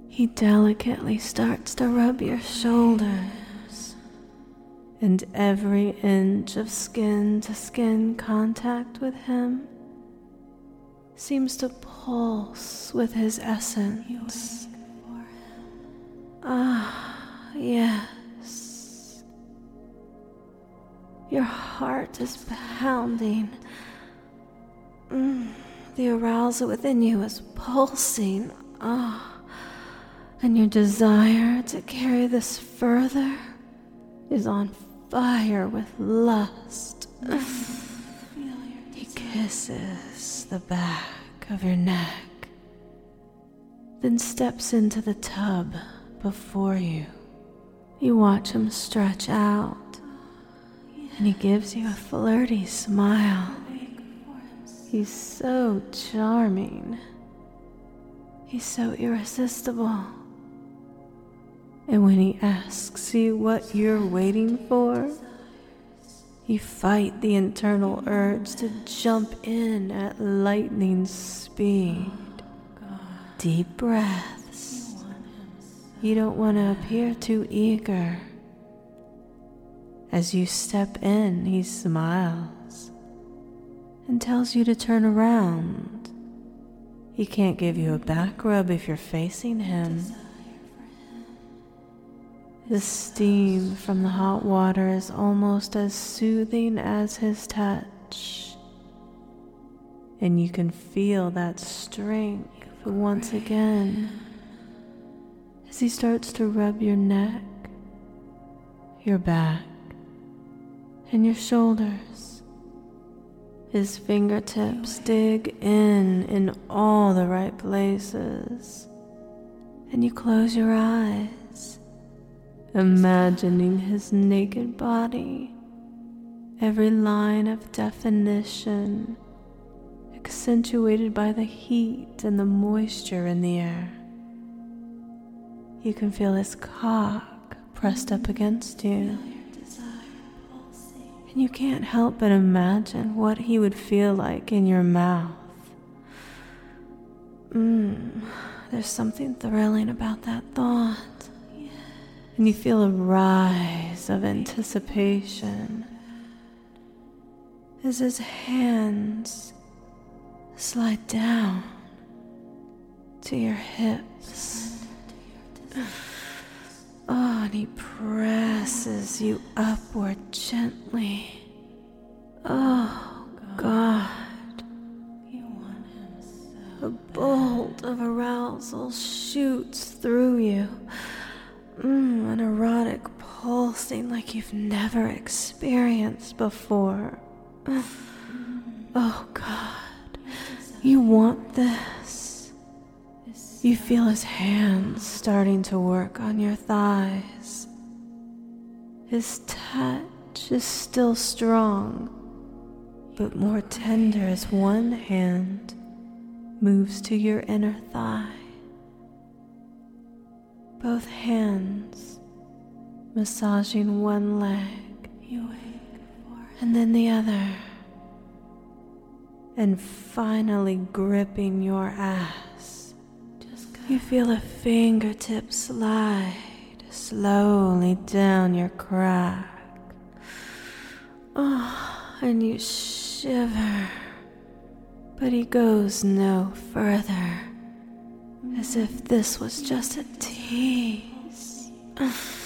He delicately starts to rub your shoulders, and every inch of skin-to-skin contact with him seems to pulse with his essence. Ah, yes. Your heart is pounding. The arousal within you is pulsing. And your desire to carry this further is on fire with lust. He kisses the back of your neck, then steps into the tub before you. You watch him stretch out, and he gives you a flirty smile. He's so charming. He's so irresistible. And when he asks you what you're waiting for, you fight the internal urge to jump in at lightning speed. Deep breaths. You don't want to appear too eager. As you step in, he smiles and tells you to turn around. He can't give you a back rub if you're facing him. The steam from the hot water is almost as soothing as his touch, and you can feel that strength once again as he starts to rub your neck, your back, and your shoulders. His fingertips dig in all the right places, and you close your eyes, imagining his naked body, every line of definition accentuated by the heat and the moisture in the air. You can feel his cock pressed up against you, and you can't help but imagine what he would feel like in your mouth. There's something thrilling about that thought. And you feel a rise of anticipation as his hands slide down to your hips. And he presses you upward gently. Oh, God. A bolt of arousal shoots through you. An erotic pulsing like you've never experienced before. Oh God, you want this. You feel his hands starting to work on your thighs. His touch is still strong, but more tender as one hand moves to your inner thigh. Both hands massaging one leg and then the other, and finally gripping your ass. You feel a fingertip slide slowly down your crack. And you shiver, but he goes no further, as if this was just a tease.